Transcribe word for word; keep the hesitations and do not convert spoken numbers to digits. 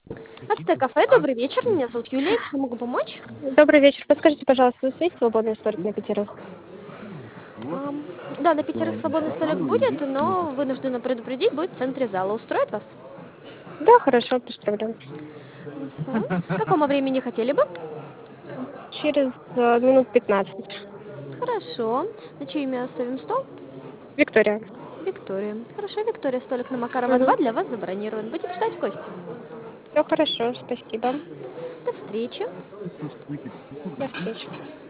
Ацтек-кафе, добрый вечер, меня зовут Юлия, чем могу помочь? Добрый вечер. Подскажите, пожалуйста, у вас есть свободный столик на пятерых? Ам, да, на пятерых свободный столик будет, но вынуждена предупредить, будет в центре зала. Устроит вас? Да, хорошо, без проблем. Мгм. К какому времени хотели бы? Через э, минут пятнадцать. Хорошо. На чье имя оставим стол? Виктория. Виктория. Хорошо, Виктория, столик на Макарова Угу. два для вас забронирован. Будем ждать в гости. Все хорошо, спасибо. До встречи. До встречи.